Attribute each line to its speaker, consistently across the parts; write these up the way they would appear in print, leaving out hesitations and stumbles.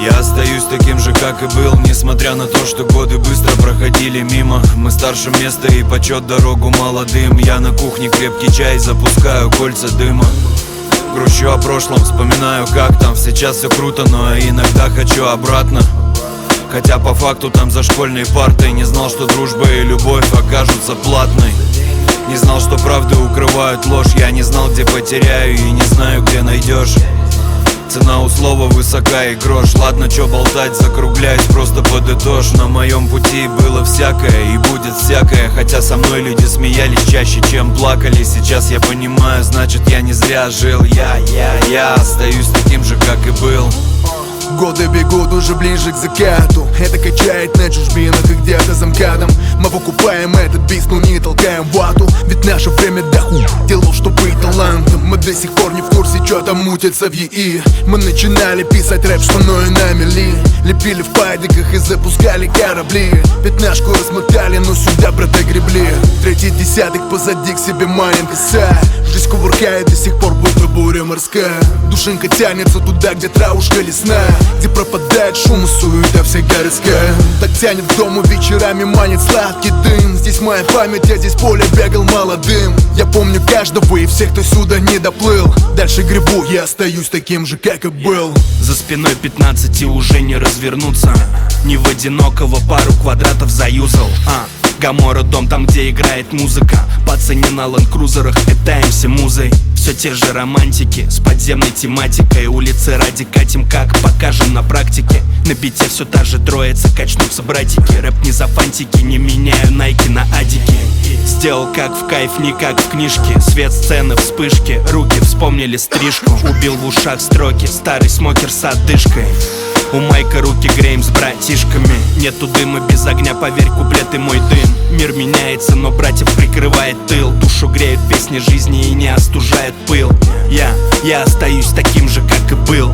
Speaker 1: Я остаюсь таким же, как и был, несмотря на то, что годы быстро проходили мимо. Мы старше места и почет дорогу молодым. Я на кухне крепкий чай, запускаю кольца дыма. Грущу о прошлом, вспоминаю, как там. Сейчас все круто, но иногда хочу обратно. Хотя по факту там за школьной партой. Не знал, что дружба и любовь окажутся платной. Не знал, что правды укрывают ложь. Я не знал, где потеряю и не знаю, где найдешь. Цена у слова высока и грош. Ладно, чё болтать, закругляюсь, просто подытожь. На моем пути было всякое и будет всякое. Хотя со мной люди смеялись чаще, чем плакали. Сейчас я понимаю, значит я не зря жил. Я остаюсь таким же, как и был.
Speaker 2: Годы бегут уже ближе к закату. Это качает на чужбинах и где-то за МКАДом. Мы выкупаем этот бис, но не толкаем вату. Ведь наше время доху делов, что быть талантом. Мы до сих пор не в курсе, что там мутится в ЕИ. Мы начинали писать рэп, что мною на мели. Лепили в падиках и запускали корабли. Пятнашку размотали, но сюда, брата, гребли. Третий десяток позади, к себе маним коса. Жизнь кувыркает до сих пор, будто буря морская. Душинка тянется туда, где травушка лесная, где пропадает шум и суета вся городская. Так тянет к дому вечерами, манит сладкий дым. Здесь моя память, я здесь поле бегал молодым. Я помню каждого и всех, кто сюда не доплыл. Дальше гребу, я остаюсь таким же, как и был.
Speaker 3: За спиной 15 и уже не развернуться. Не в одинокого пару квадратов заюзал. Гамора дом, там где играет музыка. Пацаны на лэнд-крузерах, катаемся музой. Все те же романтики с подземной тематикой. Улицы ради катим, как покажем на практике. На бите все та же троица, качнутся братики. Рэп не за фантики, не меняю найки на адики. Сделал как в кайф, не как в книжке. Свет сцены, вспышки, руки вспомнили стрижку. Убил в ушах строки, старый смокер с отдышкой. У Майка руки греем с братишками. Нету дыма без огня, поверь, куплеты мой дым. Мир меняется, но братьев прикрывает тыл. Душу греют песни жизни и не остужает пыл. Я остаюсь таким же, как и был.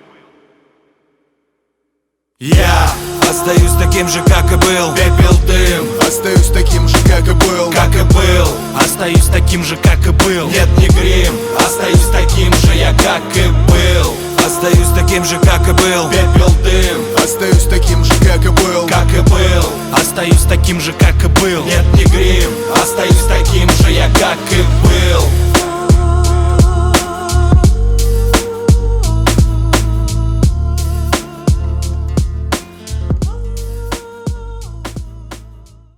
Speaker 1: Я остаюсь таким же, как и был. Пепел, дым.
Speaker 2: Остаюсь таким же, как и был.
Speaker 1: Как и был.
Speaker 3: Остаюсь таким же, как и был.
Speaker 1: Нет, не грим. Остаюсь таким же я, как и был. Остаюсь таким же, как и был. Пепел, дым.
Speaker 2: Остаюсь таким же, как и был.
Speaker 1: Как и был.
Speaker 3: Остаюсь таким же, как и был.
Speaker 1: Нет, не грим. Остаюсь таким же я, как и был.